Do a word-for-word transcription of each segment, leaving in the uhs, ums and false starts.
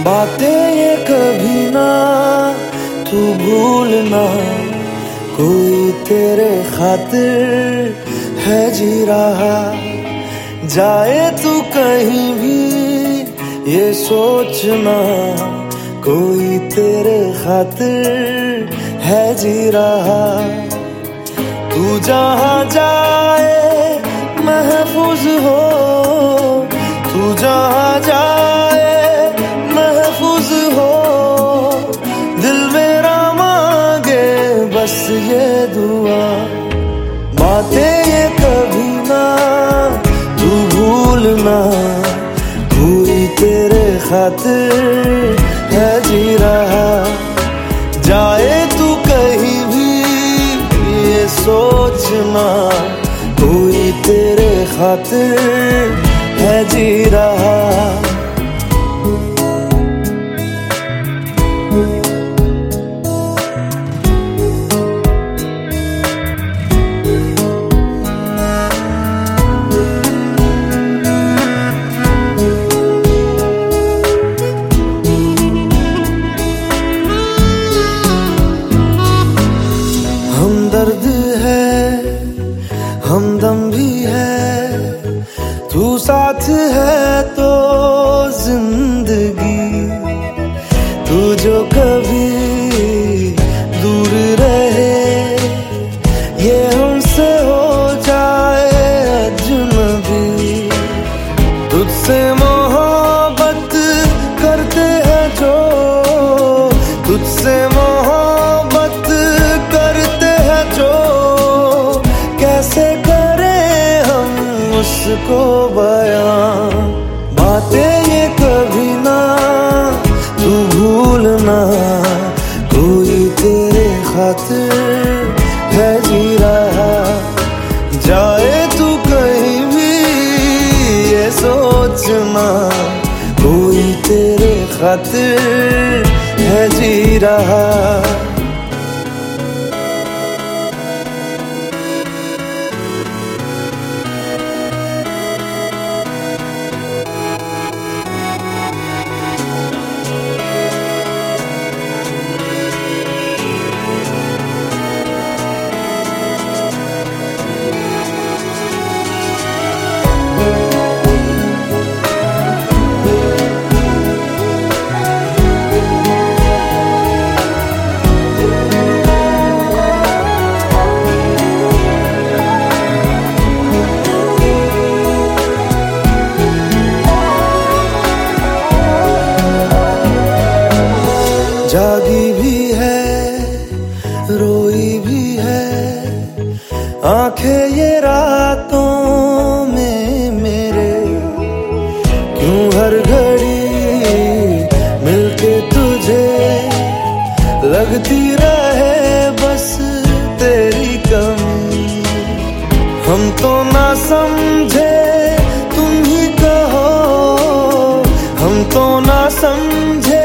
बातें ये कभी ना तू भूलना, कोई तेरे खातिर है जी रहा। जाए तू कहीं भी ये सोचना, कोई तेरे खातिर है जी रहा। तू जहाँ जाए महफूज हो, तू जहाँ जाए महफूज हो। दिल मेरा मांगे बस ये दुआ, बातें ये कभी ना तू भूलना, कोई तेरे खातिर है जी रहा। जाए तू कहीं भी ये सोचना, कोई तेरे खातिर है जी रहा। हमदर्द है हमदम भी है, तू साथ है तो जिंदगी। तू जो कभी दूर रहे, ये हमसे हो जाए अजनबी। तुझसे मोहब्बत करते हैं जो, तुझसे मोहब्बत करते हैं जो, कैसे करें हम उसको बयां। बातें ये कभी ना तू भूलना, कोई तेरे खातिर है जी रहा। जाए तू कहीं भी ये सोचना, कोई तेरे खातिर है जी रहा। जागी भी है रोई भी है आंखें ये रातों में मेरे। क्यों हर घड़ी मिलके तुझे लगती रहे बस तेरी कमी। हम तो ना समझे तुम ही कहो, हम तो ना समझे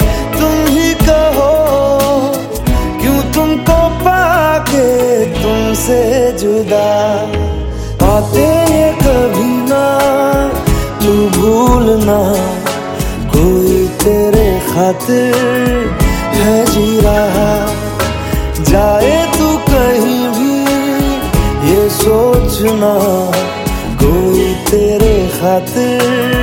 तुमसे जुदा। बातें ये कभी ना तू भूलना, कोई तेरे खातिर है जी रहा। जाए तू कहीं भी ये सोचना, कोई तेरे खातिर